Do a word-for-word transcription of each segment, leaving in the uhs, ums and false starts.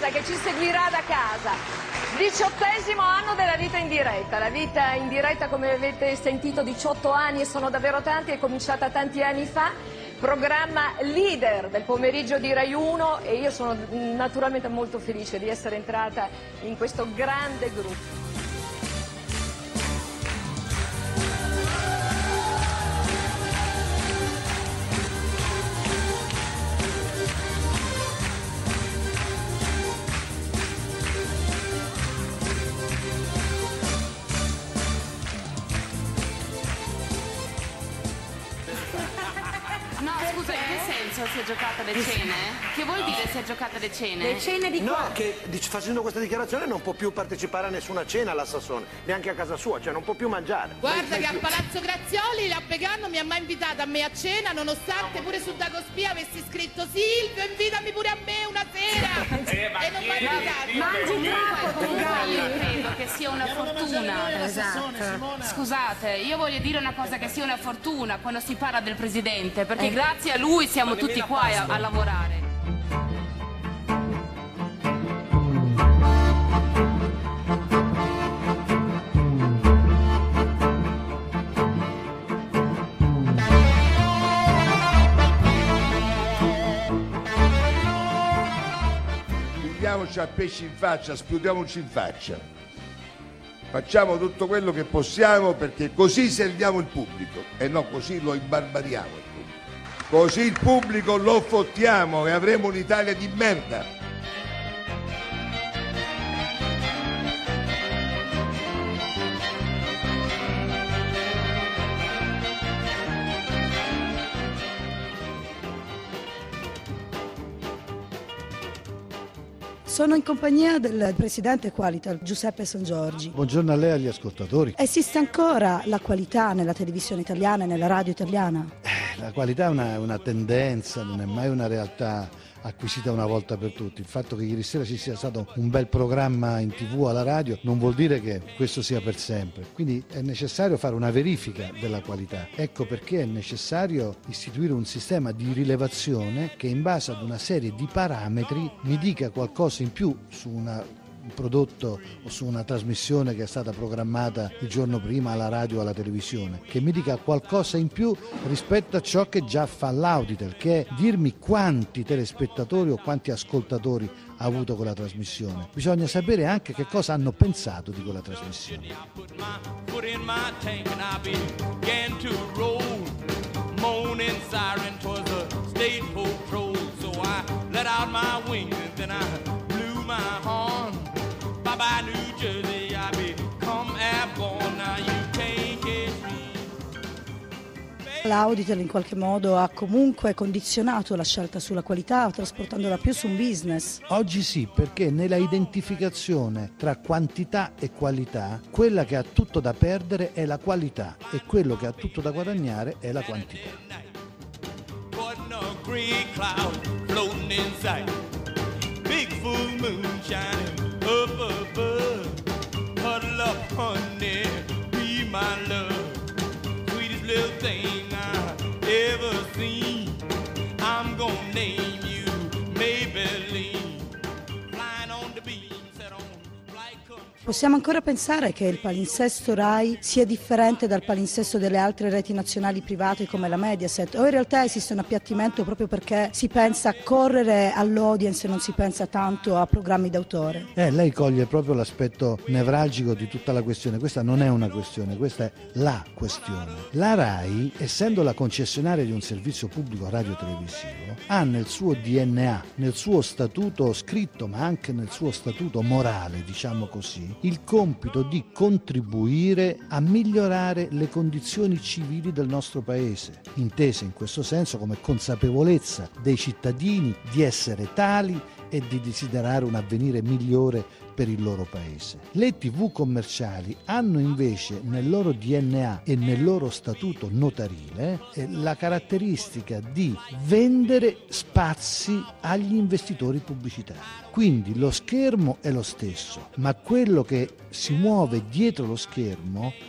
Emanuela che ci seguirà da casa. Diciottesimo anno della vita in diretta. La vita in diretta, come avete sentito, diciotto anni e sono davvero tanti, è cominciata tanti anni fa. Programma leader del pomeriggio di Rai uno e io sono naturalmente molto felice di essere entrata in questo grande gruppo. No, scusa, in che senso si è giocata le cene? Che vuol dire si è giocata le cene? Le cene di No, qua? che dic- facendo questa dichiarazione non può più partecipare a nessuna cena alla Sassone, neanche a casa sua, cioè non può più mangiare. Guarda che a Palazzo Grazioli la Pegano non mi ha mai invitato a me a cena, nonostante pure su Dagospia avessi scritto Silvio, invitami pure a me una sera. E non mi ha invitato. Mangi troppo, Comunque io credo che sia una fortuna. Esatto. Scusate, io voglio dire una cosa, che sia una fortuna quando si parla del presidente, perché grazie a lui siamo tutti qua a, a lavorare. Pigliamoci a pesci in faccia, spudiamoci in faccia. Facciamo tutto quello che possiamo perché così serviamo il pubblico e non così lo imbarbariamo il pubblico. Così il pubblico lo fottiamo e avremo un'Italia di merda. Sono in compagnia del presidente Qualital, Giuseppe Sangiorgi. Buongiorno a lei e agli ascoltatori. Esiste ancora la qualità nella televisione italiana e nella radio italiana? La qualità è una, una tendenza, non è mai una realtà acquisita una volta per tutti. Il fatto che ieri sera ci sia stato un bel programma in tivù alla radio non vuol dire che questo sia per sempre. Quindi è necessario fare una verifica della qualità. Ecco perché è necessario istituire un sistema di rilevazione che in base ad una serie di parametri mi dica qualcosa in più su una un prodotto o su una trasmissione che è stata programmata il giorno prima alla radio o alla televisione, che mi dica qualcosa in più rispetto a ciò che già fa l'Auditel, che è dirmi quanti telespettatori o quanti ascoltatori ha avuto quella trasmissione. Bisogna sapere anche che cosa hanno pensato di quella trasmissione. By New Jersey, I become airborne. Now you can't catch me. L'Auditel in qualche modo ha comunque condizionato la scelta sulla qualità, trasportandola più su un business. Oggi sì, perché nella identificazione tra quantità e qualità, quella che ha tutto da perdere è la qualità e quello che ha tutto da guadagnare è la quantità. Big full moon shining up above. Huddle up, honey, be my love. Sweetest little thing I ever seen. I'm gonna name you Maybelline. Flying on the beam, set on flight control. Possiamo ancora pensare che il palinsesto Rai sia differente dal palinsesto delle altre reti nazionali private come la Mediaset, o in realtà esiste un appiattimento proprio perché si pensa a correre all'audience e non si pensa tanto a programmi d'autore? Eh, lei coglie proprio l'aspetto nevralgico di tutta la questione. Questa non è una questione, questa è la questione. La Rai, essendo la concessionaria di un servizio pubblico radiotelevisivo, ha nel suo D N A, nel suo statuto scritto ma anche nel suo statuto morale, diciamo così, il compito di contribuire a migliorare le condizioni civili del nostro paese, intese in questo senso come consapevolezza dei cittadini di essere tali e di desiderare un avvenire migliore per il loro paese. Le tivù commerciali hanno invece nel loro D N A e nel loro statuto notarile eh, la caratteristica di vendere spazi agli investitori pubblicitari. Quindi lo schermo è lo stesso, ma quello che si muove dietro lo schermo è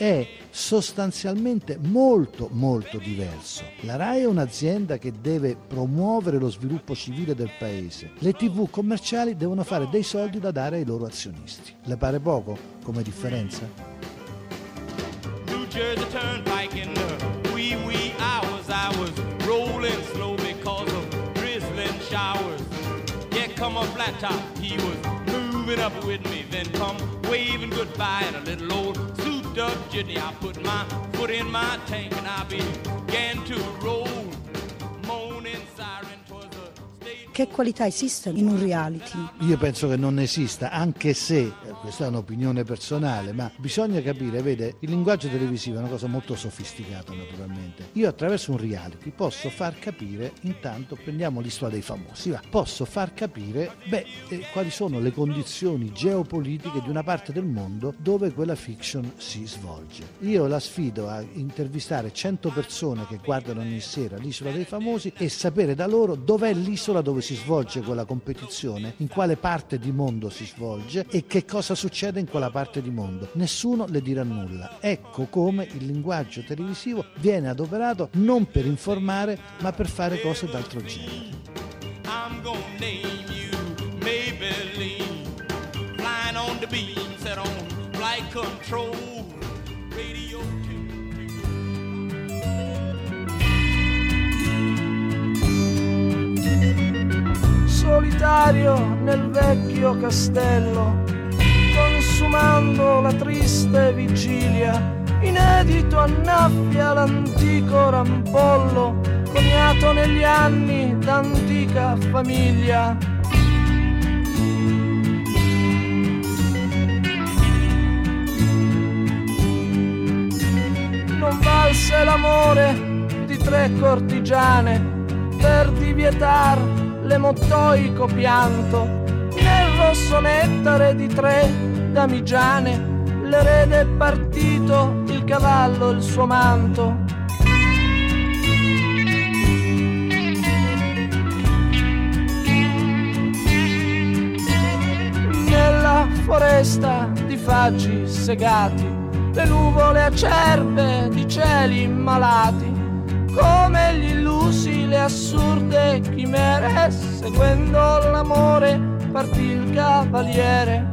sostanzialmente molto molto diverso. La RAI è un'azienda che deve promuovere lo sviluppo civile del paese. Le tivù commerciali devono fare dei soldi da dare ai loro azionisti. Le pare poco come differenza? New Jersey Turnpike in the wee wee hours I was rolling slow because of drizzling showers. Yeah, come on flat top, he was moving up with me, then come waving goodbye in a little old souped up jitney. I put my foot in my tank and I began to roll, moaning siren. 'Twas a state. Che qualità esiste in un reality? Io penso che non esista, anche se, eh, questa è un'opinione personale, ma bisogna capire, vede, il linguaggio televisivo è una cosa molto sofisticata naturalmente. Io attraverso un reality posso far capire, intanto prendiamo l'Isola dei Famosi, va, posso far capire, beh, eh, quali sono le condizioni geopolitiche di una parte del mondo dove quella fiction si svolge. Io la sfido a intervistare cento persone che guardano ogni sera l'Isola dei Famosi e sapere da loro dov'è l'isola dove si svolge quella competizione, in quale parte di mondo si svolge e che cosa succede in quella parte di mondo. Nessuno le dirà nulla. Ecco come il linguaggio televisivo viene adoperato non per informare ma per fare cose d'altro genere. I'm gonna name you Maybelline, flying on the beam, set on flight control, radio two. Solitario nel vecchio castello, consumando la triste vigilia, inedito annaffia l'antico rampollo, coniato negli anni d'antica famiglia. Non valse l'amore di tre cortigiane per divietar l'emotoico pianto, nel rosso nettare di tre damigiane, l'erede è partito, il cavallo il suo manto. Nella foresta di faggi segati, le nuvole acerbe di cieli malati, come gli illusi, le assurde chimere, seguendo l'amore partì il cavaliere.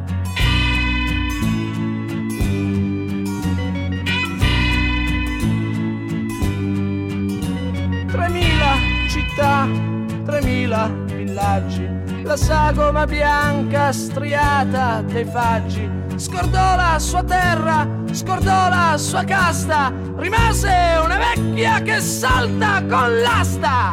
Tremila città, tremila villaggi, la sagoma bianca striata dei faggi, scordò la sua terra, scordò la sua casta, rimase una vecchia che salta con l'asta.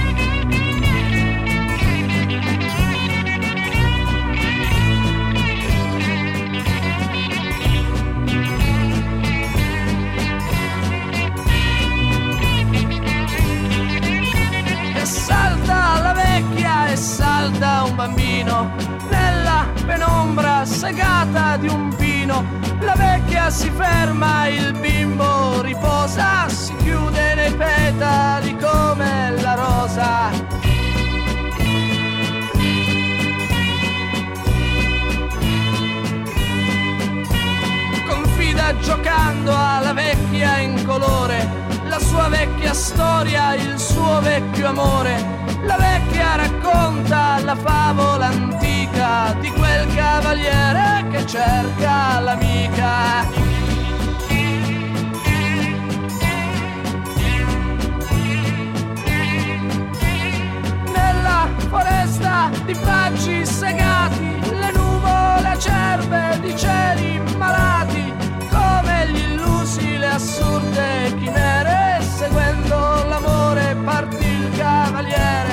E salta la vecchia e salta un bambino, nella penombra segata di un pino. La vecchia si ferma, il bimbo riposa, si chiude nei petali come la rosa. Confida giocando alla vecchia in colore, la sua vecchia storia, il suo vecchio amore. La vecchia racconta la favola antica di quel cavaliere che cerca l'amica. Nella foresta di faggi segati, le nuvole acerbe di cieli malati, come gli illusi, le assurde chimere, seguendo l'amore partì il cavaliere.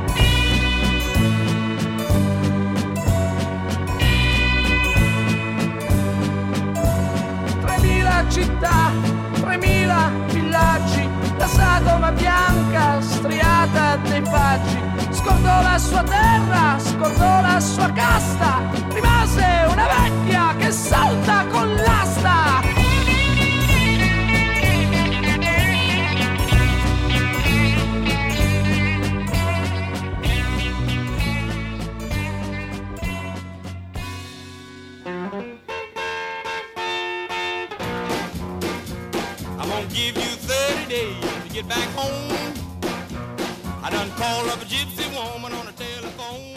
Tremila città, tremila villaggi, la sagoma bianca striata dei faggi, scordò la sua terra, scordò la sua casta, rimase una vecchia che salta con l'asta. day to get back home. I done called up a gypsy woman on the telephone.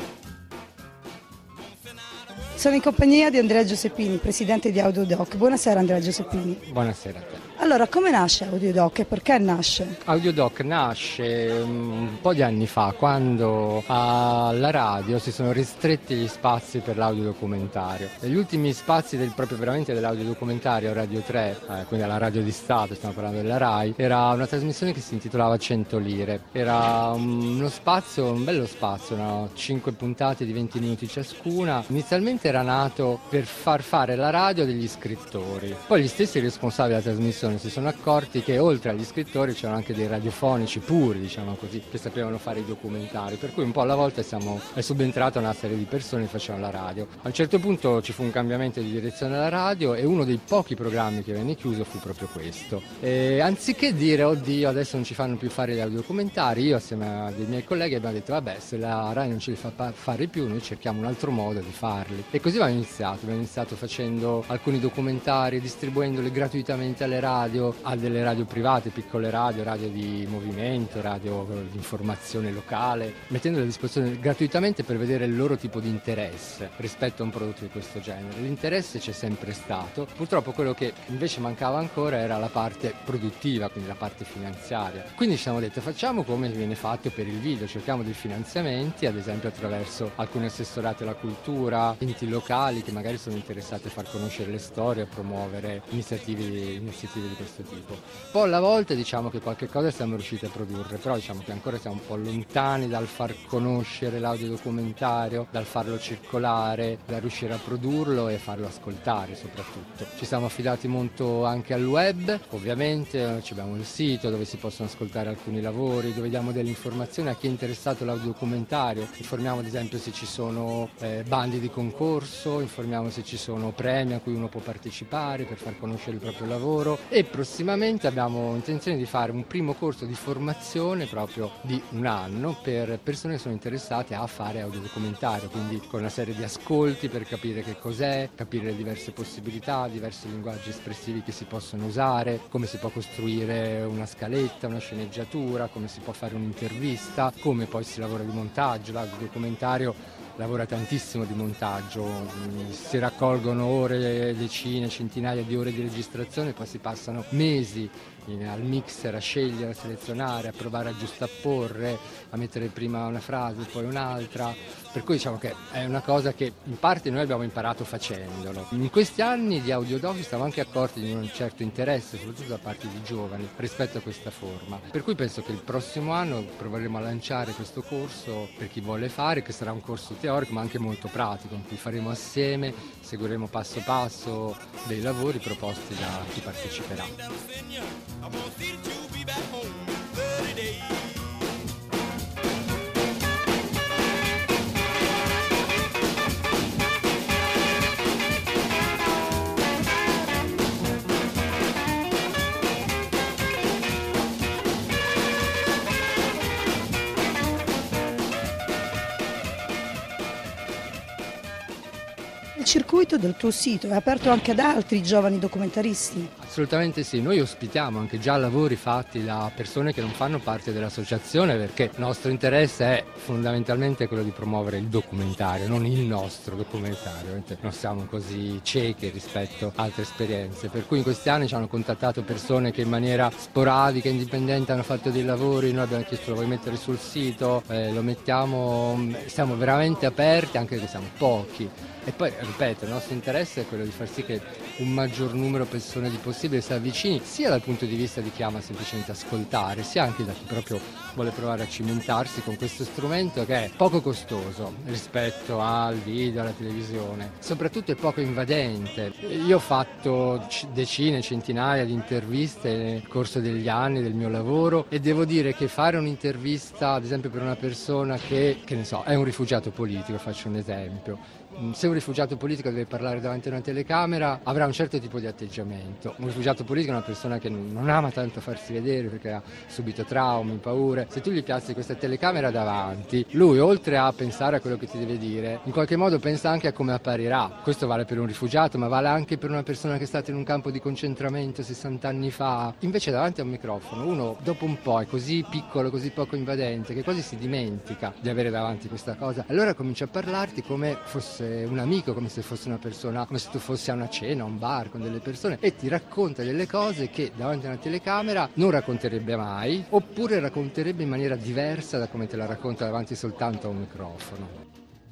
Sono in compagnia di Andrea Giuseppini, presidente di Audiodoc. Buonasera Andrea Giuseppini. Buonasera a te. Allora, come nasce Audiodoc e perché nasce? Audiodoc nasce un po' di anni fa, quando alla radio si sono ristretti gli spazi per l'audiodocumentario. Gli ultimi spazi del, proprio veramente dell'audiodocumentario, Radio tre, eh, quindi alla Radio di Stato, stiamo parlando della RAI, era una trasmissione che si intitolava cento lire. Era uno spazio, un bello spazio, no? cinque puntate di venti minuti ciascuna. Inizialmente era nato per far fare la radio degli scrittori. Poi gli stessi responsabili della trasmissione si sono accorti che oltre agli scrittori c'erano anche dei radiofonici puri, diciamo così, che sapevano fare i documentari, per cui un po' alla volta siamo, è subentrata una serie di persone che facevano la radio. A un certo punto ci fu un cambiamento di direzione alla radio e uno dei pochi programmi che venne chiuso fu proprio questo. E anziché dire oddio adesso non ci fanno più fare gli audiodocumentari, io assieme a dei miei colleghi abbiamo detto vabbè, se la RAI non ce li fa fare più noi cerchiamo un altro modo di farli. E così abbiamo iniziato, abbiamo iniziato facendo alcuni documentari, distribuendoli gratuitamente alle radio, a delle radio private, piccole radio, radio di movimento, radio di informazione locale, mettendole a disposizione gratuitamente per vedere il loro tipo di interesse rispetto a un prodotto di questo genere. L'interesse c'è sempre stato, purtroppo quello che invece mancava ancora era la parte produttiva, quindi la parte finanziaria. Quindi ci siamo detto facciamo come viene fatto per il video, cerchiamo dei finanziamenti, ad esempio attraverso alcuni assessorati alla cultura, enti locali che magari sono interessati a far conoscere le storie, a promuovere iniziative, iniziative di questo tipo. Poi alla volta diciamo che qualche cosa siamo riusciti a produrre, però diciamo che ancora siamo un po' lontani dal far conoscere l'audiodocumentario, dal farlo circolare, da riuscire a produrlo e farlo ascoltare soprattutto. Ci siamo affidati molto anche al web, ovviamente abbiamo il sito dove si possono ascoltare alcuni lavori, dove diamo delle informazioni a chi è interessato all'audiodocumentario, informiamo ad esempio se ci sono eh, bandi di concorso, informiamo se ci sono premi a cui uno può partecipare per far conoscere il proprio lavoro. E prossimamente abbiamo intenzione di fare un primo corso di formazione proprio di un anno per persone che sono interessate a fare audiodocumentario, quindi con una serie di ascolti per capire che cos'è, capire le diverse possibilità, diversi linguaggi espressivi che si possono usare, come si può costruire una scaletta, una sceneggiatura, come si può fare un'intervista, come poi si lavora di montaggio. L'audiodocumentario lavora tantissimo di montaggio, si raccolgono ore, decine, centinaia di ore di registrazione, poi si passano mesi al mixer a scegliere, a selezionare, a provare a giustapporre, a mettere prima una frase, poi un'altra, per cui diciamo che è una cosa che in parte noi abbiamo imparato facendolo. In questi anni di Audiodoc ci siamo anche accorti di un certo interesse, soprattutto da parte di giovani, rispetto a questa forma, per cui penso che il prossimo anno proveremo a lanciare questo corso per chi vuole fare, che sarà un corso teorico ma anche molto pratico, in cui faremo assieme, seguiremo passo passo dei lavori proposti da chi parteciperà. I won't see that you'll be back home in thirty days. Il circuito del tuo sito è aperto anche ad altri giovani documentaristi? Assolutamente sì, noi ospitiamo anche già lavori fatti da persone che non fanno parte dell'associazione, perché il nostro interesse è fondamentalmente quello di promuovere il documentario, non il nostro documentario, non siamo così ciechi rispetto a altre esperienze, per cui in questi anni ci hanno contattato persone che in maniera sporadica, indipendente hanno fatto dei lavori, noi abbiamo chiesto lo vuoi mettere sul sito, eh, lo mettiamo, siamo veramente aperti anche perché siamo pochi. E poi, ripeto, il nostro interesse è quello di far sì che un maggior numero di persone di possibile si avvicini, sia dal punto di vista di chi ama semplicemente ascoltare, sia anche da chi proprio vuole provare a cimentarsi con questo strumento che è poco costoso rispetto al video, alla televisione, soprattutto è poco invadente. Io ho fatto decine, centinaia di interviste nel corso degli anni del mio lavoro e devo dire che fare un'intervista, ad esempio per una persona che, che ne so, è un rifugiato politico, faccio un esempio, Se un rifugiato politico deve parlare davanti a una telecamera avrà un certo tipo di atteggiamento. Un rifugiato politico è una persona che non ama tanto farsi vedere perché ha subito traumi, paure. Se tu gli piazzi questa telecamera davanti, lui oltre a pensare a quello che ti deve dire, in qualche modo pensa anche a come apparirà. Questo vale per un rifugiato, ma vale anche per una persona che è stata in un campo di concentramento sessanta anni fa. Invece davanti a un microfono uno dopo un po' è così piccolo, così poco invadente che quasi si dimentica di avere davanti questa cosa. Allora comincia a parlarti come fosse un amico, come se fosse una persona, come se tu fossi a una cena, a un bar con delle persone, e ti racconta delle cose che davanti a una telecamera non racconterebbe mai, oppure racconterebbe in maniera diversa da come te la racconta davanti soltanto a un microfono.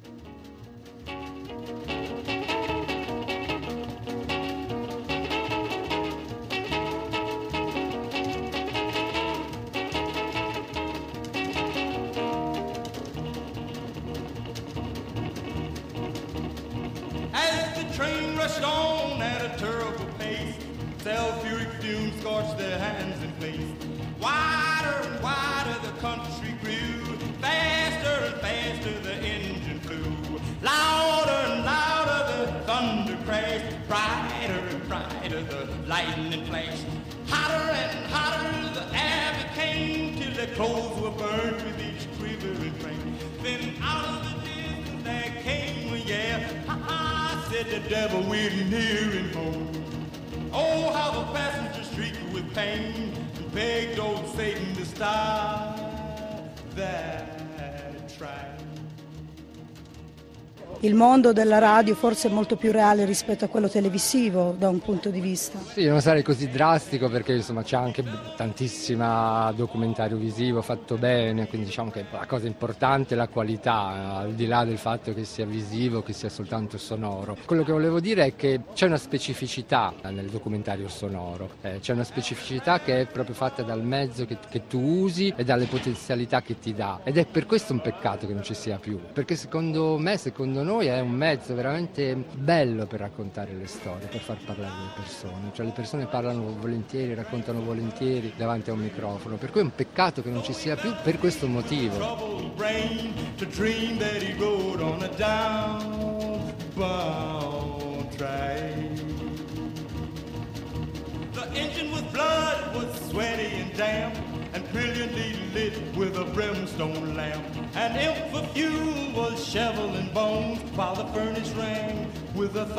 Sulfuric fumes scorched their hands and face. Wider and wider the country grew. Faster and faster the engine flew. Louder and louder the thunder crashed. Brighter and brighter the lightning flashed. Hotter and hotter the air became, till their clothes were burned with each quivering flame. Then out of the distance there came a yell. Ha ha, said the devil, we're nearing home. Oh, how the passengers shrieked with pain and begged old Satan to stop that train. Il mondo della radio forse è molto più reale rispetto a quello televisivo da un punto di vista. Sì, non sarei così drastico perché insomma c'è anche tantissimo documentario visivo fatto bene, quindi diciamo che la cosa importante è la qualità, al di là del fatto che sia visivo, che sia soltanto sonoro. Quello che volevo dire è che c'è una specificità nel documentario sonoro, eh, c'è una specificità che è proprio fatta dal mezzo che, che tu usi e dalle potenzialità che ti dà, ed è per questo un peccato che non ci sia più, perché secondo me, secondo noi è un mezzo veramente bello per raccontare le storie, per far parlare le persone, cioè le persone parlano volentieri, raccontano volentieri davanti a un microfono, per cui è un peccato che non ci sia più per questo motivo. And brilliantly lit with a brimstone lamp. And if the fuel was shovel and bones, while the furnace rang with a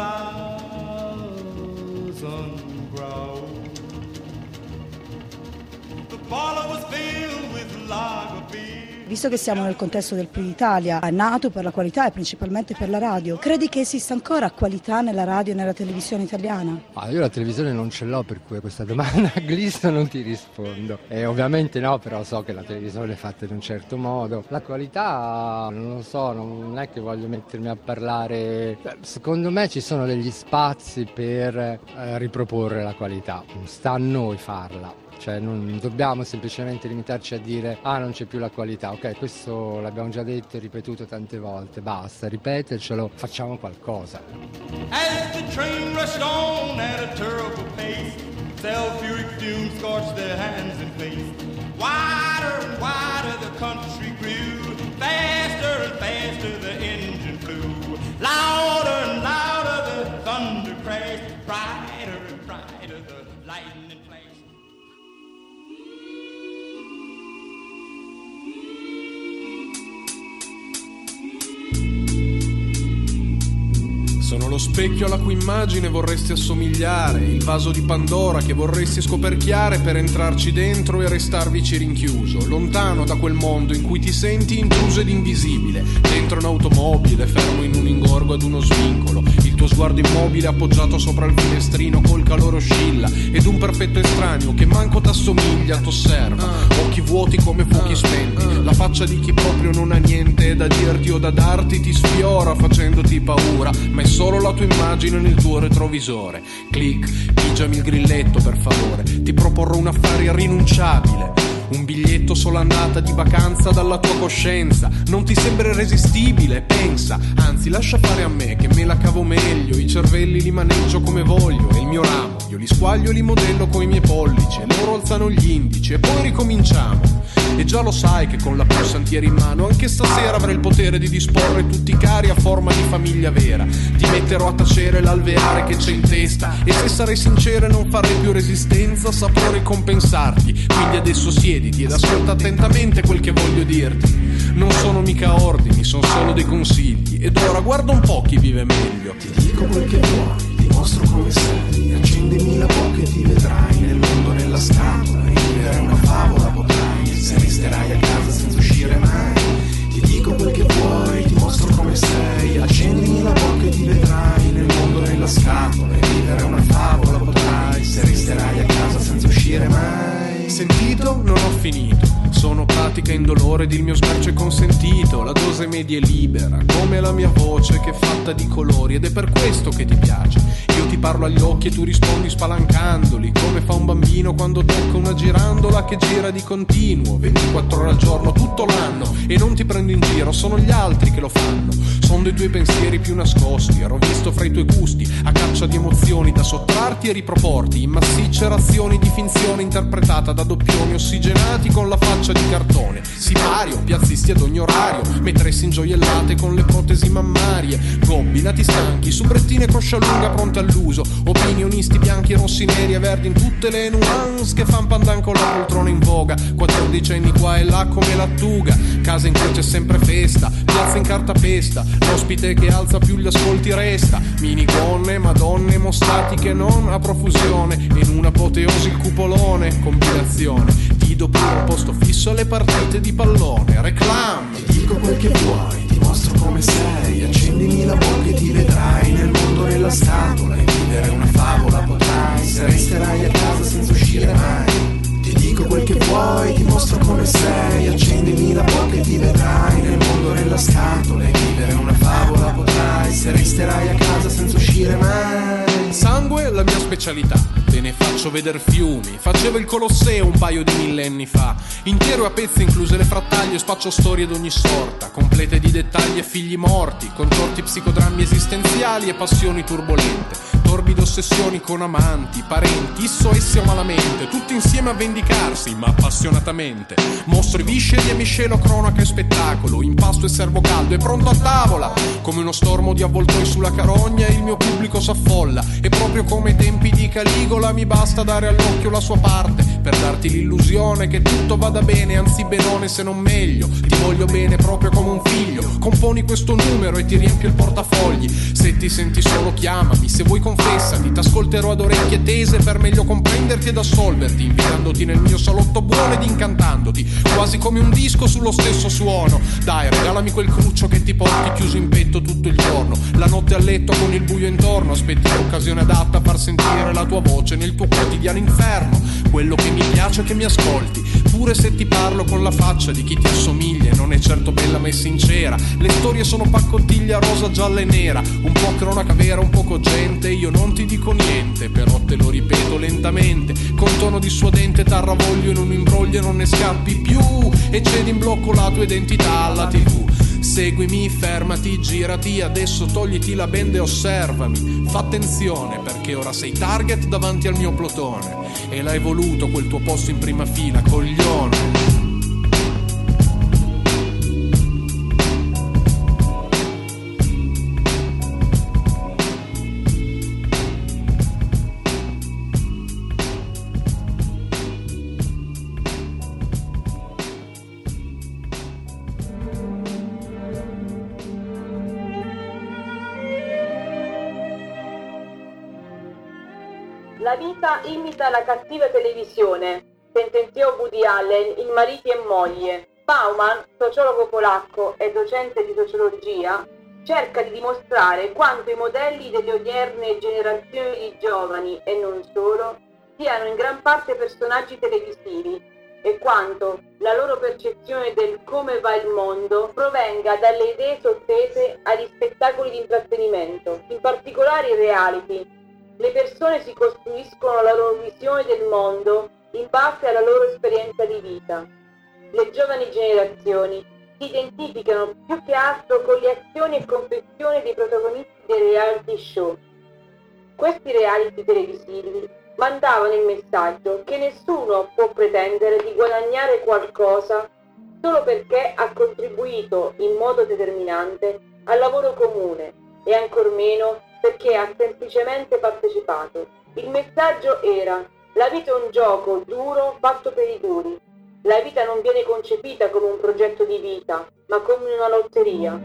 thousand groans. The parlor was filled with lager beer. Visto che siamo nel contesto del Prix d'Italia, è nato per la qualità e principalmente per la radio, credi che esista ancora qualità nella radio e nella televisione italiana? Ah, io la televisione non ce l'ho, per cui a questa domanda glisto non ti rispondo. E ovviamente no, però so che la televisione è fatta in un certo modo. La qualità, non lo so, non è che voglio mettermi a parlare. Secondo me ci sono degli spazi per eh, riproporre la qualità, sta a noi farla. Cioè non dobbiamo semplicemente limitarci a dire ah non c'è più la qualità, ok, questo l'abbiamo già detto e ripetuto tante volte, basta, ripetercelo, facciamo qualcosa. As the train rushed on at a terrible pace, sulfuric fumes scorched their hands and face. Wider and wider the country grew, faster and faster the engine flew. Louder and louder the thunder crashed, brighter and brighter the lightning. Sono lo specchio alla cui immagine vorresti assomigliare, il vaso di Pandora che vorresti scoperchiare per entrarci dentro e restarvici rinchiuso, lontano da quel mondo in cui ti senti intruso ed invisibile, dentro un'automobile, fermo in un ingorgo ad uno svincolo, il tuo sguardo immobile appoggiato sopra il finestrino col calore oscilla, ed un perfetto estraneo che manco t'assomiglia t'osserva, occhi vuoti come fuochi spenti, la faccia di chi proprio non ha niente da dirti o da darti ti sfiora facendoti paura, ma è solo la tua immagine nel tuo retrovisore. Clic, pigiami il grilletto per favore, ti proporrò un affare irrinunciabile, un biglietto sola andata di vacanza dalla tua coscienza. Non ti sembra irresistibile? Pensa, anzi lascia fare a me che me la cavo meglio, i cervelli li maneggio come voglio e il mio ramo squaglio, li squaglio e li modello coi miei pollici, e loro alzano gli indici e poi ricominciamo. E già lo sai che con la pulsantiera in mano anche stasera avrei il potere di disporre tutti i cari a forma di famiglia vera. Ti metterò a tacere l'alveare che c'è in testa, e se sarei sincero e non farei più resistenza saprò ricompensarti. Quindi adesso siediti ed ascolta attentamente quel che voglio dirti. Non sono mica ordini, sono solo dei consigli, ed ora guarda un po' chi vive meglio. Ti dico quel che vuoi, ti mostro come sei, accendimi la bocca e ti vedrai nel mondo nella scatola, e vivere una favola potrai, se resterai a casa senza uscire mai. Ti dico quel che vuoi, ti mostro come sei, accendimi la bocca e ti vedrai nel mondo nella scatola, e vivere una favola potrai, se resterai a casa senza uscire mai. Sentito? Non ho finito. Sono pratica indolore ed il mio smercio è consentito. La dose media è libera, come la mia voce che è fatta di colori, ed è per questo che ti piace. Io ti parlo agli occhi e tu rispondi spalancandoli, come fa un bambino quando tocca una girandola che gira di continuo, ventiquattro ore al giorno tutto l'anno. E non ti prendo in giro, sono gli altri che lo fanno. Sono dei tuoi pensieri più nascosti, ero visto fra i tuoi gusti, a caccia di emozioni da sottrarti e riproporti in massicce razioni di finzione interpretata da doppioni ossigenati con la faccia di cartone. Sipario, piazzisti ad ogni orario, metresse ingioiellate con le protesi mammarie, gobbi nati stanchi, subrettine coscia lunga pronte all'uso, opinionisti bianchi, rossi, neri e verdi in tutte le nuance che fan pandan con la poltrona in voga, quattordicenni qua e là come lattuga, casa in cui c'è sempre festa, piazza in cartapesta, l'ospite che alza più gli ascolti resta, minigonne, madonne, mostatiche non a profusione, in un'apoteosi il cupolone, combinazione, ti do pure un posto fisso alle partite di pallone, reclam. Ti dico quel che vuoi, ti mostro come sei, accendimi la bocca e ti vedrai nel mondo nella scatola, e vivere una favola potrai, se resterai a casa senza uscire mai. Ti dico quel che vuoi, ti mostro come sei, accendimi la bocca e ti vedrai nel mondo nella scatola, e vivere una favola potrai, se resterai a casa senza uscire mai. Sangue è la mia specialità, te ne faccio veder fiumi, facevo il Colosseo un paio di millenni fa, intero a pezzi incluse le frattaglie, spaccio storie d'ogni sorta, complete di dettagli e figli morti, contorti psicodrammi esistenziali e passioni turbolente, torbide ossessioni con amanti, parenti, isso essi o malamente, tutti insieme a vendicarsi, ma appassionatamente, mostro i visceri e miscelo cronaca e spettacolo, impasto e servo caldo e pronto a tavola, come uno stormo di avvoltoi sulla carogna il mio pubblico s'affolla, e proprio come ai tempi di Caligola mi basta dare all'occhio la sua parte per darti l'illusione che tutto vada bene, anzi benone se non meglio, ti voglio bene proprio come un figlio, componi questo numero e ti riempio il portafogli, se ti senti solo chiamami, se vuoi confessati, t'ascolterò ad orecchie tese per meglio comprenderti ed assolverti, invitandoti nel mio salotto buono ed incantandoti, quasi come un disco sullo stesso suono, dai regalami quel cruccio che ti porti chiuso in petto tutto il giorno, la notte a letto con il buio intorno, aspetti l'occasione adatta a far sentire la tua voce nel tuo quotidiano inferno, quello che mi piace è che mi ascolti, pure se ti parlo con la faccia di chi ti assomiglia, non è certo bella ma è sincera, le storie sono paccottiglia rosa, gialla e nera, un po' cronaca vera, un po' cogente, io non ti dico niente, però te lo ripeto lentamente, con tono dissuadente t'arravoglio in un imbroglio e non ne scappi più, e cedi in blocco la tua identità alla tivù. Seguimi, fermati, girati, adesso togliti la benda e osservami. Fa attenzione perché ora sei target davanti al mio plotone, e l'hai voluto quel tuo posto in prima fila, coglione. La vita imita la cattiva televisione, sentenziò Woody Allen in Mariti e moglie. Bauman, sociologo polacco e docente di sociologia, cerca di dimostrare quanto i modelli delle odierne generazioni di giovani, e non solo, siano in gran parte personaggi televisivi, e quanto la loro percezione del come va il mondo provenga dalle idee sottese agli spettacoli di intrattenimento, in particolare i reality. Le persone si costruiscono la loro visione del mondo in base alla loro esperienza di vita. Le giovani generazioni si identificano più che altro con le azioni e confessioni dei protagonisti dei reality show. Questi reality televisivi mandavano il messaggio che nessuno può pretendere di guadagnare qualcosa solo perché ha contribuito in modo determinante al lavoro comune e ancor meno perché ha semplicemente partecipato. Il messaggio era: la vita è un gioco duro fatto per i duri. La vita non viene concepita come un progetto di vita, ma come una lotteria.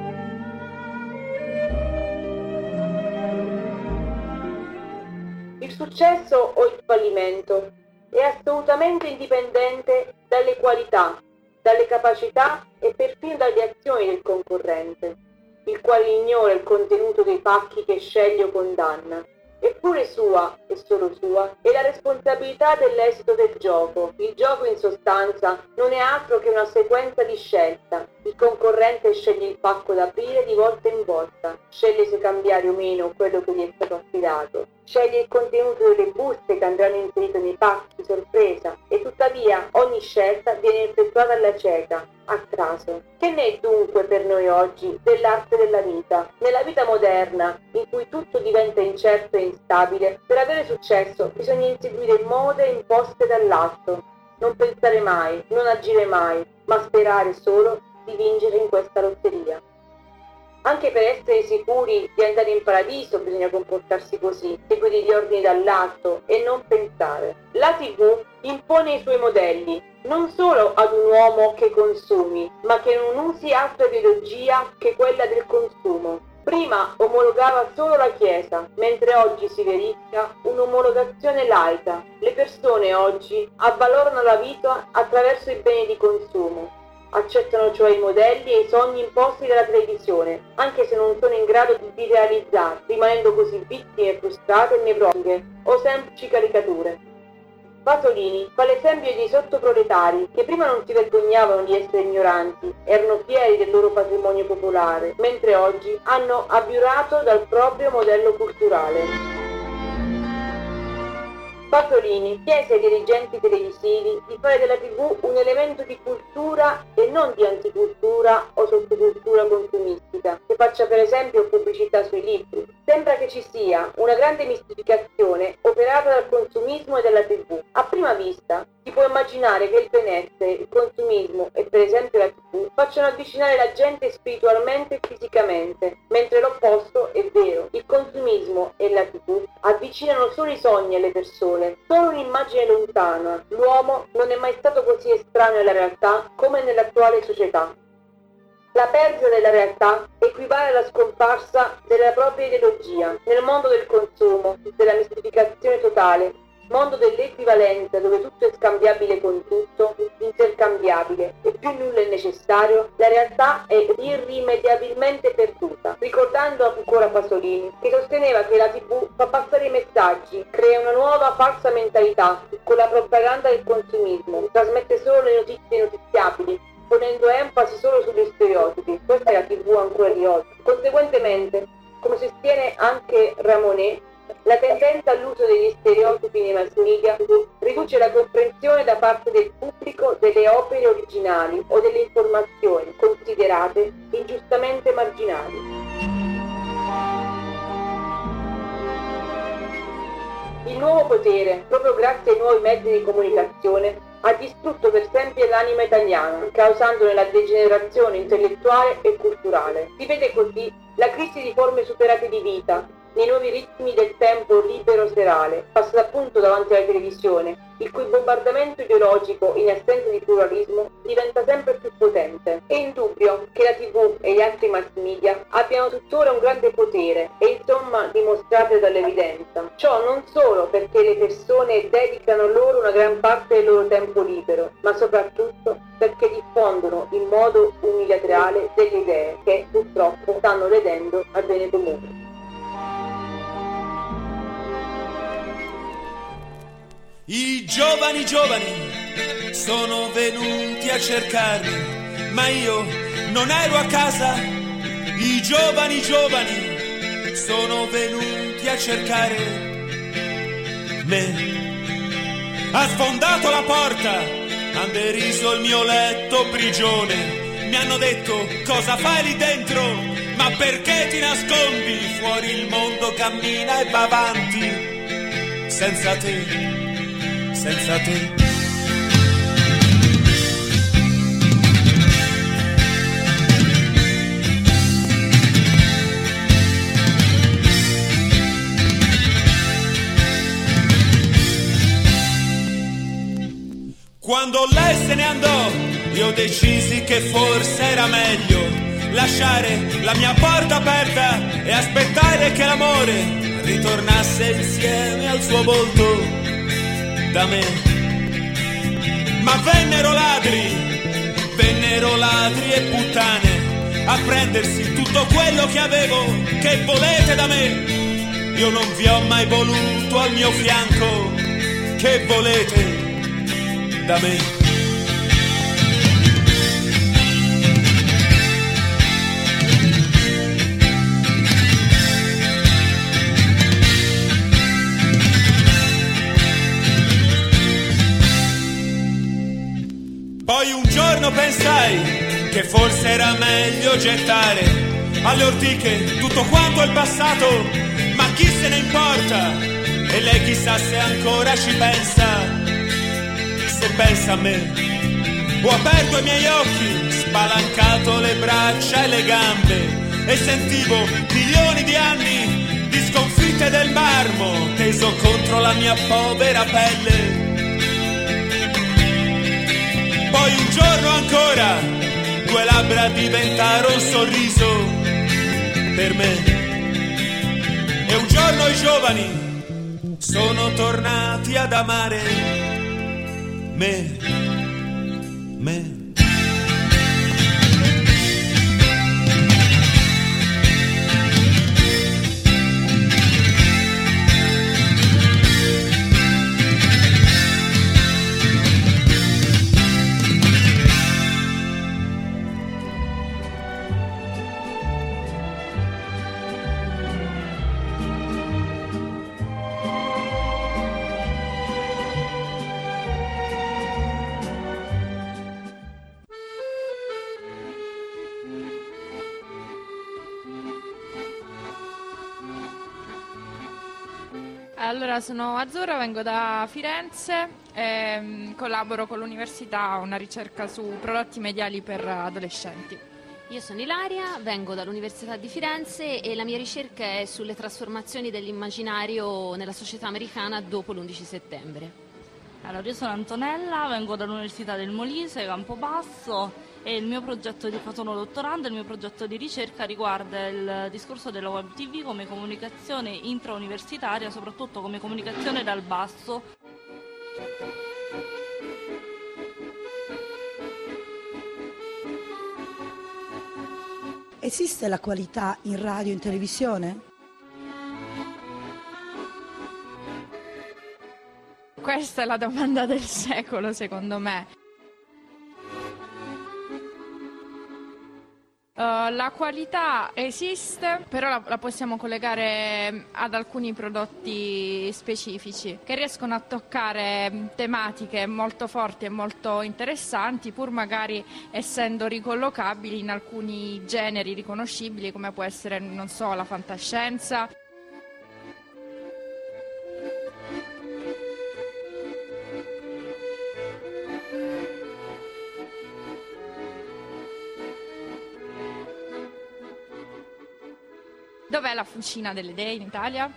Il successo o il fallimento è assolutamente indipendente dalle qualità, dalle capacità e perfino dalle azioni del concorrente, il quale ignora il contenuto dei pacchi che sceglie o condanna. Eppure sua, e solo sua, è la responsabilità dell'esito del gioco. Il gioco in sostanza non è altro che una sequenza di scelta. Il concorrente sceglie il pacco da aprire di volta in volta, sceglie se cambiare o meno quello che gli è stato affidato, sceglie il contenuto delle buste che andranno inserite nei pacchi sorpresa e tuttavia ogni scelta viene effettuata alla cieca, a caso. Che ne è dunque per noi oggi dell'arte della vita? Nella vita moderna, in cui tutto diventa incerto e instabile, per avere successo bisogna inseguire mode imposte dall'alto, non pensare mai, non agire mai, ma sperare solo di vincere in questa lotteria. Anche per essere sicuri di andare in paradiso bisogna comportarsi così, seguire gli ordini dall'alto e non pensare. La tivù impone i suoi modelli, non solo ad un uomo che consumi, ma che non usi altra ideologia che quella del consumo. Prima omologava solo la Chiesa, mentre oggi si verifica un'omologazione laica. Le persone oggi avvalorano la vita attraverso i beni di consumo. Accettano cioè i modelli e i sogni imposti dalla televisione, anche se non sono in grado di realizzarli, rimanendo così vittime frustrate e nevrotiche o semplici caricature. Pasolini fa l'esempio dei sottoproletari che prima non si vergognavano di essere ignoranti, erano fieri del loro patrimonio popolare, mentre oggi hanno abiurato dal proprio modello culturale. Pasolini chiese ai dirigenti televisivi di fare della tivù un elemento di cultura e non di anticultura o sottocultura consumistica, che faccia per esempio pubblicità sui libri. Sembra che ci sia una grande mistificazione operata dal consumismo e dalla tivù. A prima vista si può immaginare che il benessere, il consumismo e per esempio la tivù facciano avvicinare la gente spiritualmente e fisicamente, mentre l'opposto è vero. Il consumismo e la tivù avvicinano solo i sogni alle persone, solo un'immagine lontana. L'uomo non è mai stato così estraneo alla realtà come nell'attuale società. La perdita della realtà equivale alla scomparsa della propria ideologia. Nel mondo del consumo, della mistificazione totale, mondo dell'equivalenza dove tutto è scambiabile con tutto, intercambiabile e più nulla è necessario, la realtà è irrimediabilmente perduta. Ricordando ancora Pasolini, che sosteneva che la tivù fa passare i messaggi, crea una nuova falsa mentalità con la propaganda del consumismo, trasmette solo le notizie notiziabili, ponendo enfasi solo sugli stereotipi. Questa è la tivù ancora di oggi. Conseguentemente, come sostiene anche Ramonet, la tendenza all'uso degli stereotipi nei mass media riduce la comprensione da parte del pubblico delle opere originali o delle informazioni considerate ingiustamente marginali. Il nuovo potere, proprio grazie ai nuovi mezzi di comunicazione, ha distrutto per sempre l'anima italiana, causandone la degenerazione intellettuale e culturale. Si vede così la crisi di forme superate di vita, nei nuovi ritmi del tempo libero serale, passata appunto davanti alla televisione, il cui bombardamento ideologico in assenza di pluralismo diventa sempre più potente. È indubbio che la tivù e gli altri mass media abbiano tuttora un grande potere e insomma dimostrate dall'evidenza. Ciò non solo perché le persone dedicano loro una gran parte del loro tempo libero, ma soprattutto perché diffondono in modo unilaterale delle idee che purtroppo stanno ledendo al bene comune. I giovani giovani sono venuti a cercarmi, ma io non ero a casa. I giovani giovani sono venuti a cercare me. Ha sfondato la porta, han deriso il mio letto prigione. Mi hanno detto: cosa fai lì dentro? Ma perché ti nascondi? Fuori il mondo cammina e va avanti. Senza te, senza te. Quando lei se ne andò, io decisi che forse era meglio lasciare la mia porta aperta e aspettare che l'amore ritornasse insieme al suo volto da me. Ma vennero ladri, vennero ladri e puttane a prendersi tutto quello che avevo, che volete da me. Io non vi ho mai voluto al mio fianco, che volete da me. Poi un giorno pensai che forse era meglio gettare alle ortiche tutto quanto il passato, ma chi se ne importa? E lei chissà se ancora ci pensa. Se pensa a me, ho aperto i miei occhi, spalancato le braccia e le gambe e sentivo milioni di anni di sconfitte del marmo teso contro la mia povera pelle. Poi un giorno ancora due labbra diventarono un sorriso per me, e un giorno i giovani sono tornati ad amare me, me. Allora, sono Azzurra, vengo da Firenze e collaboro con l'università a una ricerca su prodotti mediali per adolescenti. Io sono Ilaria, vengo dall'Università di Firenze e la mia ricerca è sulle trasformazioni dell'immaginario nella società americana dopo l'undici settembre. Allora, io sono Antonella, vengo dall'Università del Molise, Campobasso, e il mio progetto di sono dottorando, il mio progetto di ricerca riguarda il discorso della web tivù come comunicazione intrauniversitaria, soprattutto come comunicazione dal basso. Esiste la qualità in radio e in televisione? Questa è la domanda del secolo, secondo me. Uh, la qualità esiste, però la, la possiamo collegare ad alcuni prodotti specifici che riescono a toccare tematiche molto forti e molto interessanti, pur magari essendo ricollocabili in alcuni generi riconoscibili, come può essere, non so, la fantascienza. Dov'è la Fucina delle Dee in Italia?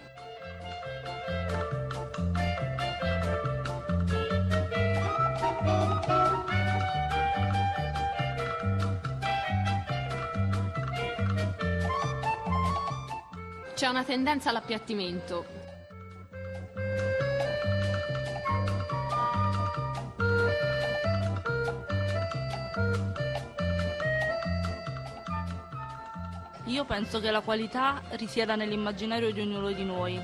C'è una tendenza all'appiattimento. Io penso che la qualità risieda nell'immaginario di ognuno di noi.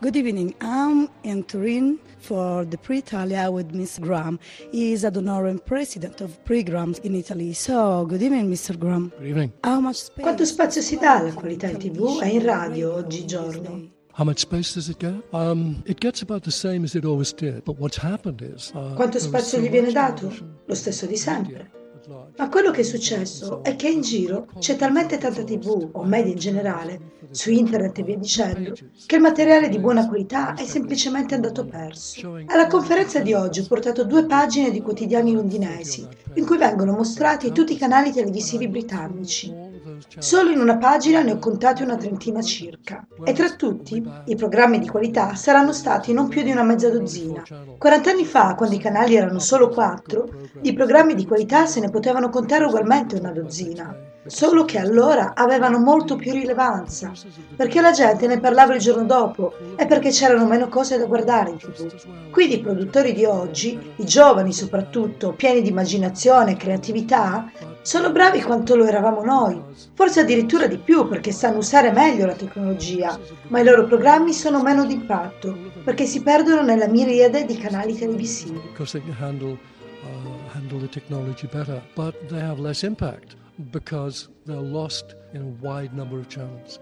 Good evening. I'm in Turin for the Pre-Italia with Mister Graham. He is ad honorem president of Pre-Grams in Italy. So, good evening, Mister Graham. Good evening. How much space Quanto spazio si dà alla qualità in tivù e in radio oggigiorno? How much space does it get? Um, it gets about the same as it always did. But what's happened is... Uh, Quanto spazio gli viene dato? Lo stesso di sempre. Ma quello che è successo è che in giro c'è talmente tanta tivù, o media in generale, su internet e via dicendo, che il materiale di buona qualità è semplicemente andato perso. Alla conferenza di oggi ho portato due pagine di quotidiani londinesi, in cui vengono mostrati tutti i canali televisivi britannici. Solo in una pagina ne ho contati una trentina circa, e tra tutti i programmi di qualità saranno stati non più di una mezza dozzina. quarant'anni fa, quando i canali erano solo quattro, di programmi di qualità se ne potevano contare ugualmente una dozzina, solo che allora avevano molto più rilevanza, perché la gente ne parlava il giorno dopo e perché c'erano meno cose da guardare in tivù. Quindi i produttori di oggi, i giovani soprattutto, pieni di immaginazione e creatività, sono bravi quanto lo eravamo noi, forse addirittura di più perché sanno usare meglio la tecnologia, ma i loro programmi sono meno d'impatto perché si perdono nella miriade di canali televisivi. Because they can handle, uh, handle the technology better, but they have less impact because they're lost in a wide number of channels.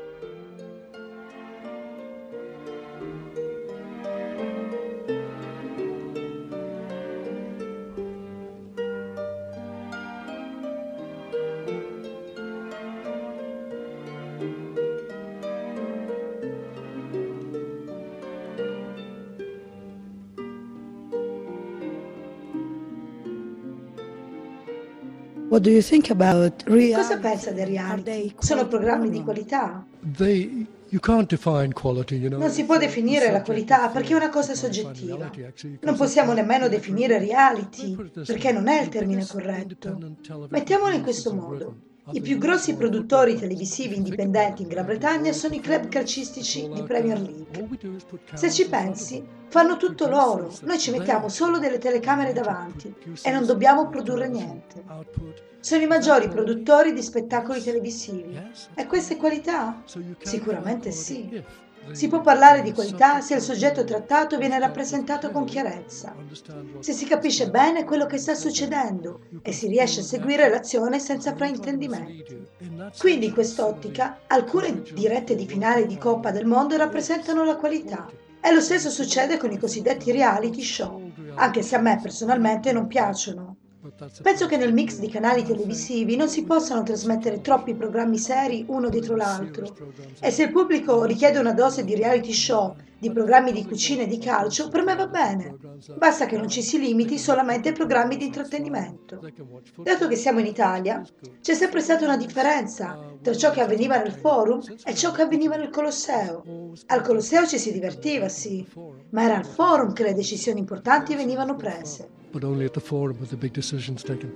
What do you think about reality? Cosa pensa dei reality? Sono programmi di qualità? They, you can't define quality, you know. Non si può definire la qualità perché è una cosa soggettiva. Non possiamo nemmeno definire reality perché non è il termine corretto. Mettiamolo in questo modo. I più grossi produttori televisivi indipendenti in Gran Bretagna sono i club calcistici di Premier League. Se ci pensi, fanno tutto loro. Noi ci mettiamo solo delle telecamere davanti e non dobbiamo produrre niente. Sono i maggiori produttori di spettacoli televisivi. E questa è qualità? Sicuramente sì. Si può parlare di qualità se il soggetto trattato viene rappresentato con chiarezza, se si capisce bene quello che sta succedendo e si riesce a seguire l'azione senza fraintendimenti. Quindi in quest'ottica alcune dirette di finale di Coppa del Mondo rappresentano la qualità. E lo stesso succede con i cosiddetti reality show, anche se a me personalmente non piacciono. Penso che nel mix di canali televisivi non si possano trasmettere troppi programmi seri uno dietro l'altro e se il pubblico richiede una dose di reality show, di programmi di cucina e di calcio, per me va bene. Basta che non ci si limiti solamente ai programmi di intrattenimento. Dato che siamo in Italia, c'è sempre stata una differenza tra ciò che avveniva nel forum e ciò che avveniva nel Colosseo. Al Colosseo ci si divertiva, sì, ma era al forum che le decisioni importanti venivano prese. But only at the forum were the big decisions taken.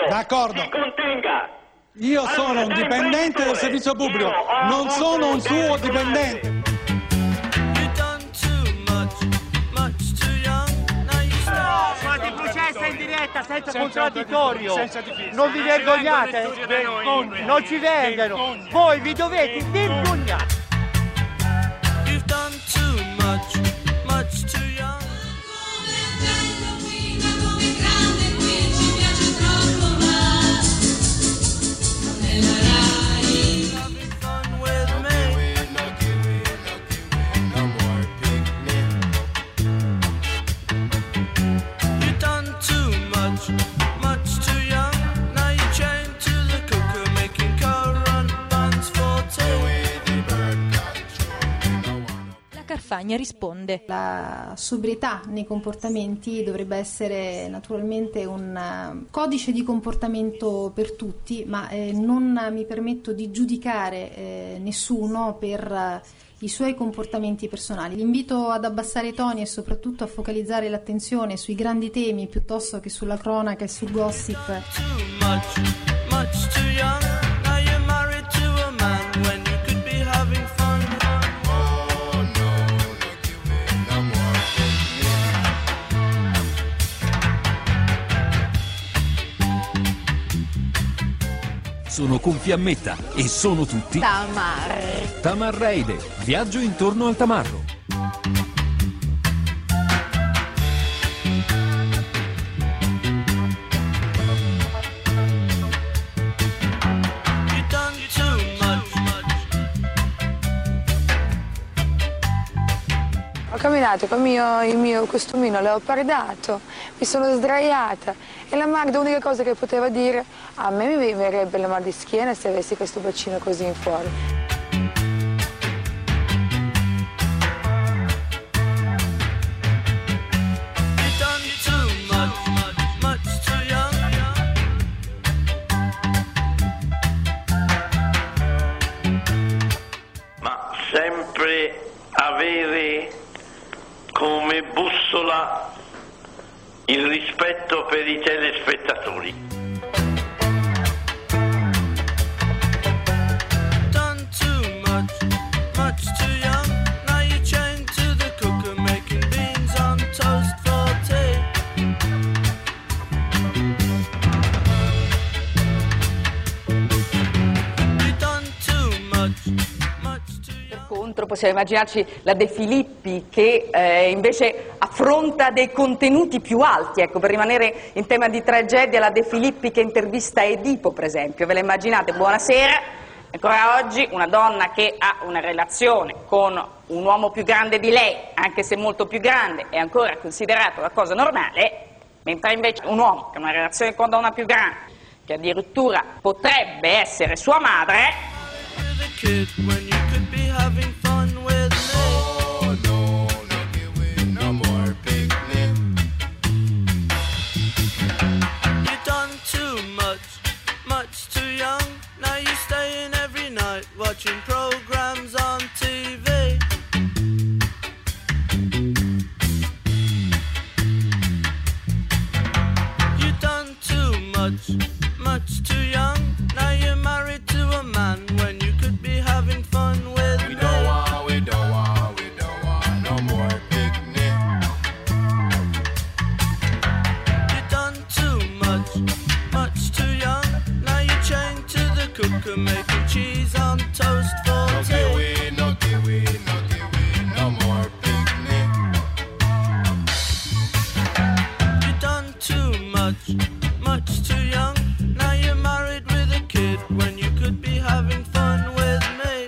D'accordo. Si contenga. Io Allora, sono un da dipendente del imprenditore, servizio pubblico, io ho non sono un avuto suo delle dipendente. Fate il processo in diretta senza contraddittorio. Non vi vergognate? Non ci vengano. Voi vi dovete vergognare. You've done too much, much too young. Carfagna risponde: la sobrietà nei comportamenti dovrebbe essere naturalmente un codice di comportamento per tutti, ma eh, non mi permetto di giudicare eh, nessuno per eh, i suoi comportamenti personali. L'invito ad abbassare i toni e soprattutto a focalizzare l'attenzione sui grandi temi piuttosto che sulla cronaca e sul gossip. Sono con Fiammetta e sono tutti Tamar. Tamarreide, viaggio intorno al tamarro. Ho camminato con il mio, il mio costumino leopardato, mi sono sdraiata e la Magda l'unica cosa che poteva dire: a me mi verrebbe la mal di schiena se avessi questo bacino così in fuori. Ma sempre avere come bussola il rispetto per i telespettatori. Possiamo immaginarci la De Filippi che eh, invece affronta dei contenuti più alti, ecco, per rimanere in tema di tragedia, la De Filippi che intervista Edipo, per esempio, ve la immaginate? Buonasera, ancora oggi una donna che ha una relazione con un uomo più grande di lei, anche se molto più grande, è ancora considerato una cosa normale, mentre invece un uomo che ha una relazione con una donna più grande, che addirittura potrebbe essere sua madre, watching programs on T V. You've done too much, much too young. Now you're married to a man when you could be having fun with me. We don't want, we don't want, we don't want no more picnic. You've done too much, much too young. Now you're chained to the cooker making cheese on toast for no tea. Kiwi, no kiwi, no kiwi, no more picnic. You've done too much, much too young. Now you're married with a kid when you could be having fun with me.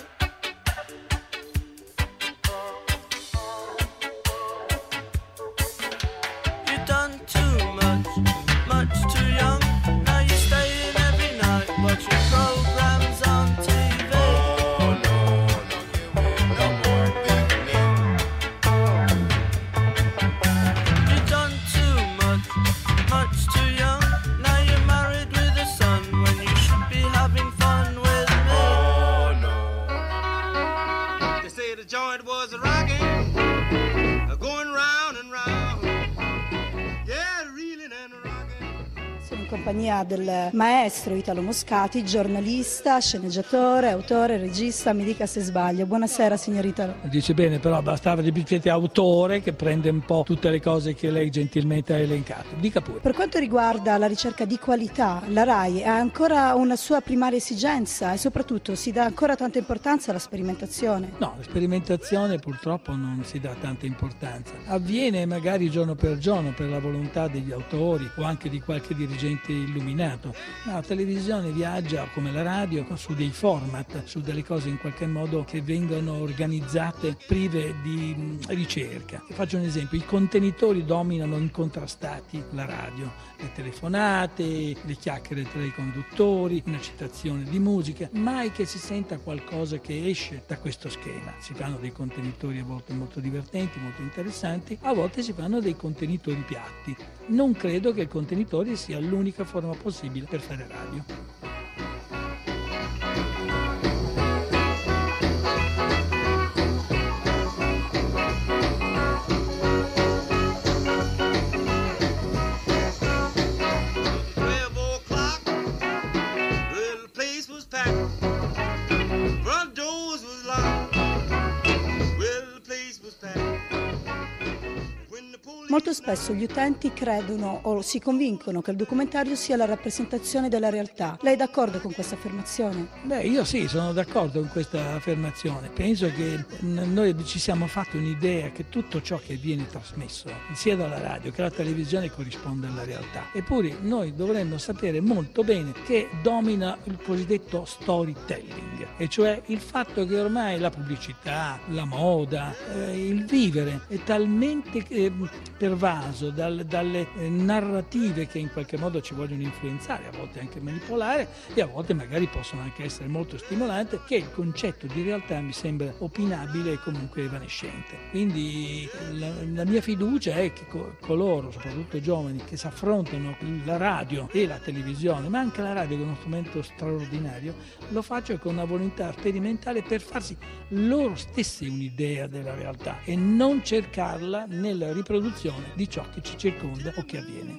You've done too much, much too young. Now you're staying every night watching programs on T V. compagnia del maestro Italo Moscati, giornalista, sceneggiatore, autore, regista. Mi dica se sbaglio. Buonasera signor Italo. Dice bene, però bastava semplicemente autore che prende un po' tutte le cose che lei gentilmente ha elencato. Dica pure. Per quanto riguarda la ricerca di qualità, la RAI ha ancora una sua primaria esigenza e soprattutto si dà ancora tanta importanza alla sperimentazione? No, la sperimentazione purtroppo non si dà tanta importanza. Avviene magari giorno per giorno per la volontà degli autori o anche di qualche dirigente illuminato, ma la televisione viaggia come la radio su dei format, su delle cose in qualche modo che vengono organizzate prive di ricerca. Faccio un esempio: i contenitori dominano incontrastati la radio, le telefonate, le chiacchiere tra i conduttori, una citazione di musica, mai che si senta qualcosa che esce da questo schema. Si fanno dei contenitori a volte molto divertenti, molto interessanti, a volte si fanno dei contenitori piatti. Non credo che il contenitore sia l'unica forma possibile per fare radio. Molto spesso gli utenti credono o si convincono che il documentario sia la rappresentazione della realtà. Lei è d'accordo con questa affermazione? Beh, io sì, sono d'accordo con questa affermazione. Penso che noi ci siamo fatti un'idea che tutto ciò che viene trasmesso, sia dalla radio che dalla televisione, corrisponde alla realtà. Eppure noi dovremmo sapere molto bene che domina il cosiddetto storytelling, e cioè il fatto che ormai la pubblicità, la moda, eh, il vivere è talmente eh, pervaso dal, dalle eh, narrative che in qualche modo ci vogliono influenzare, a volte anche manipolare, e a volte magari possono anche essere molto stimolanti, che il concetto di realtà mi sembra opinabile e comunque evanescente. Quindi la, la mia fiducia è che co- coloro, soprattutto giovani, che si affrontano la radio e la televisione, ma anche la radio che è uno strumento straordinario, lo faccio con una volontà sperimentale per farsi loro stessi un'idea della realtà e non cercarla nella riproduzione di ciò che ci circonda o che avviene.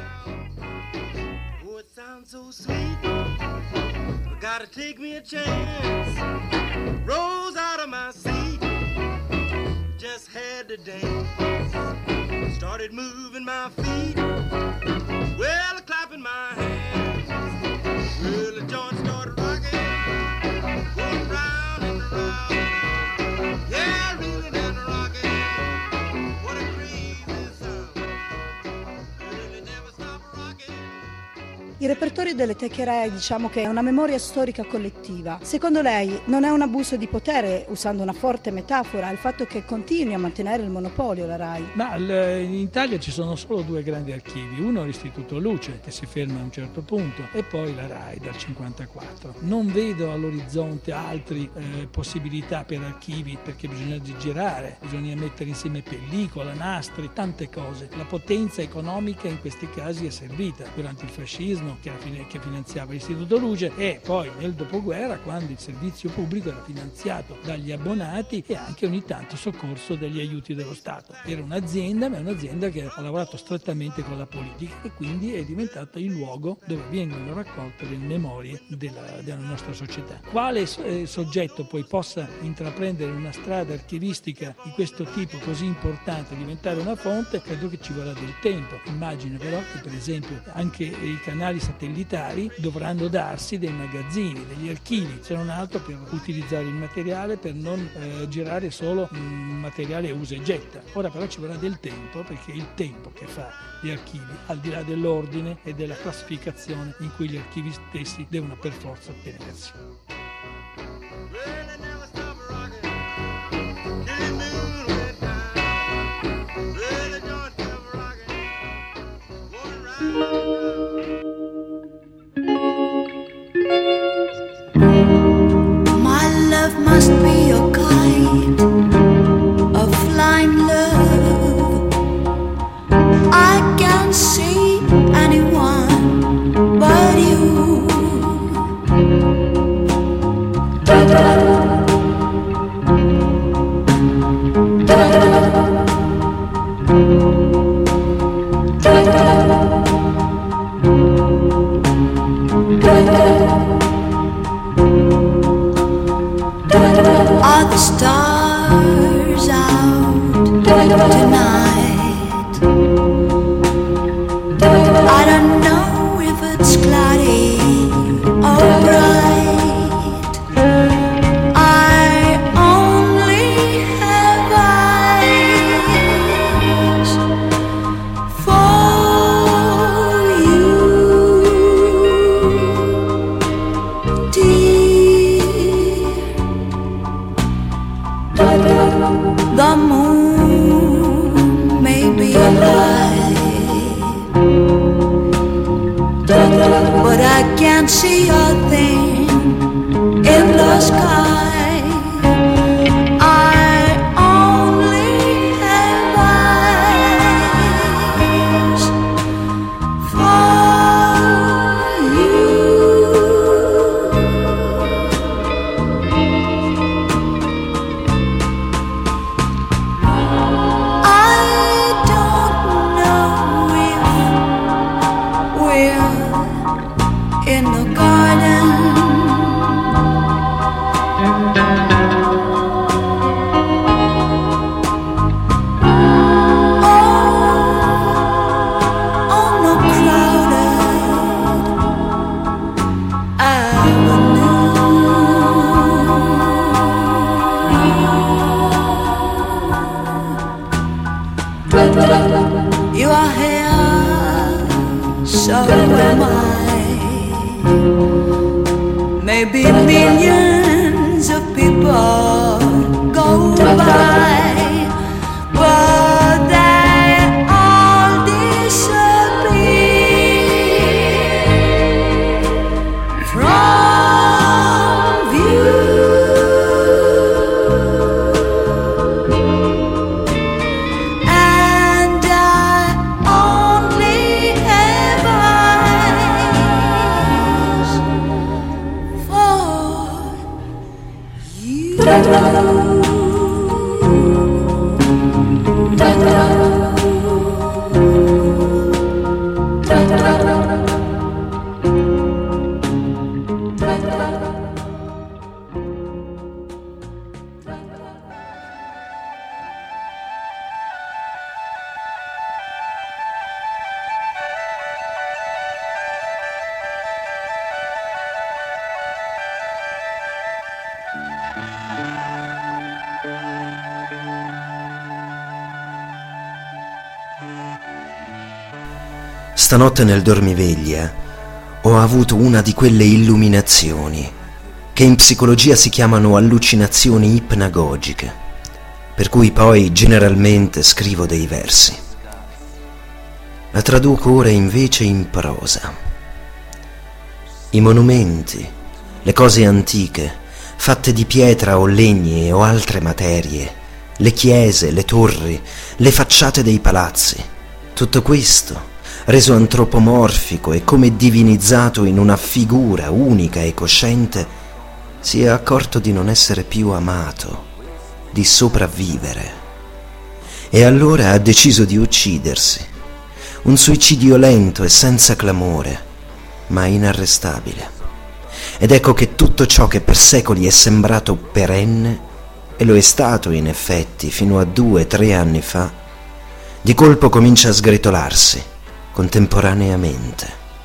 Oh, it sounds so sweet. Gotta take me a chance. Rose out of my seat. Just had to dance. Started moving my feet. Well, clapping my hands. Well, the joint started rocking. Going round and round. Yeah, reeling and rocking. What a crazy sound. Really never stop rocking. Il repertorio delle teche RAI, diciamo che è una memoria storica collettiva. Secondo lei non è un abuso di potere, usando una forte metafora, il fatto che continui a mantenere il monopolio la RAI? Ma in Italia ci sono solo due grandi archivi, uno l'Istituto Luce che si ferma a un certo punto e poi la RAI dal cinquantaquattro. Non vedo all'orizzonte altre eh, possibilità per archivi, perché bisogna girare, bisogna mettere insieme pellicola, nastri, tante cose. La potenza economica in questi casi è servita durante il fascismo, che, che finanziava l'Istituto Luce, e poi nel dopoguerra, quando il servizio pubblico era finanziato dagli abbonati e anche ogni tanto soccorso dagli aiuti dello Stato. Era un'azienda, ma è un'azienda che ha lavorato strettamente con la politica e quindi è diventata il luogo dove vengono raccolte le memorie della, della nostra società. Quale eh, soggetto poi possa intraprendere una strada archivistica di questo tipo così importante, diventare una fonte, credo che ci vorrà del tempo. Immagino però che per esempio anche i canali satellitari dovranno darsi dei magazzini, degli archivi, se non altro per utilizzare il materiale, per non eh, girare solo un materiale usa e getta. Ora però ci vorrà del tempo, perché è il tempo che fa gli archivi, al di là dell'ordine e della classificazione in cui gli archivi stessi devono per forza tenersi. Must be a kind of flying love. I can't see anyone but you. Da-da-da. Da-da-da. Are the stars out tonight? I don't know if it's cloudy or bright. I only have eyes for you, dear. The moon may be light, but I can't see a thing in the sky. I only have eyes for you. In the garden, oh, on a crowded avenue. You are here, so am I. Maybe millions of people go by, but they all disappear from view. And I only have eyes for you. Stanotte nel dormiveglia ho avuto una di quelle illuminazioni che in psicologia si chiamano allucinazioni ipnagogiche, per cui poi generalmente scrivo dei versi. La traduco ora invece in prosa. I monumenti, le cose antiche, fatte di pietra o legni o altre materie, le chiese, le torri, le facciate dei palazzi, tutto questo reso antropomorfico e come divinizzato in una figura unica e cosciente, si è accorto di non essere più amato, di sopravvivere. E allora ha deciso di uccidersi. Un suicidio lento e senza clamore, ma inarrestabile. Ed ecco che tutto ciò che per secoli è sembrato perenne, e lo è stato in effetti fino a due, tre anni fa, di colpo comincia a sgretolarsi contemporaneamente,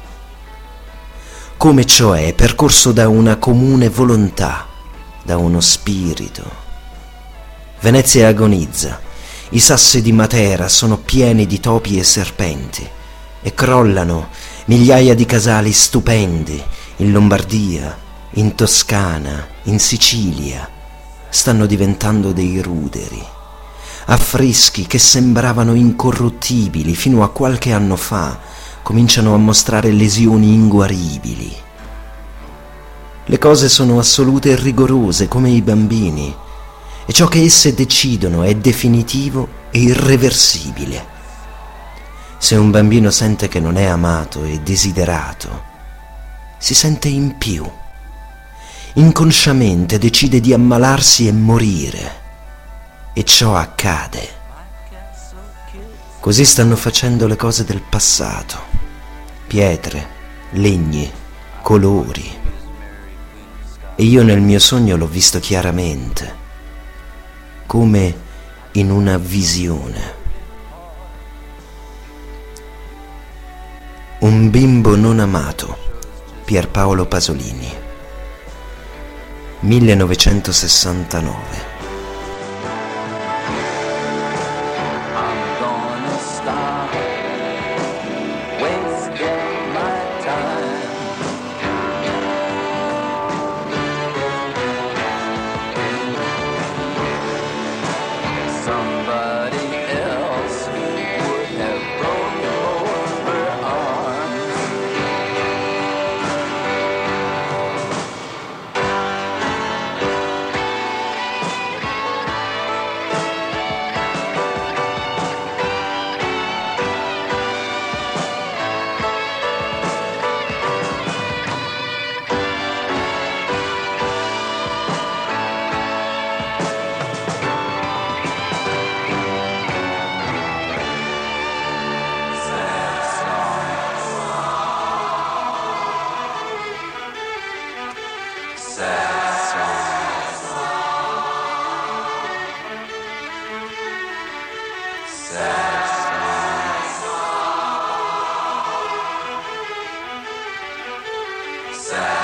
come cioè è percorso da una comune volontà, da uno spirito. Venezia agonizza, i sassi di Matera sono pieni di topi e serpenti, e crollano migliaia di casali stupendi in Lombardia, in Toscana, in Sicilia, stanno diventando dei ruderi. Affreschi che sembravano incorruttibili fino a qualche anno fa cominciano a mostrare lesioni inguaribili. Le cose sono assolute e rigorose come i bambini, e ciò che esse decidono è definitivo e irreversibile. Se un bambino sente che non è amato e desiderato, si sente in più. Inconsciamente decide di ammalarsi e morire. E ciò accade. Così stanno facendo le cose del passato. Pietre, legni, colori. E io nel mio sogno l'ho visto chiaramente, come in una visione. Un bimbo non amato, Pierpaolo Pasolini, millenovecentosessantanove. Sad.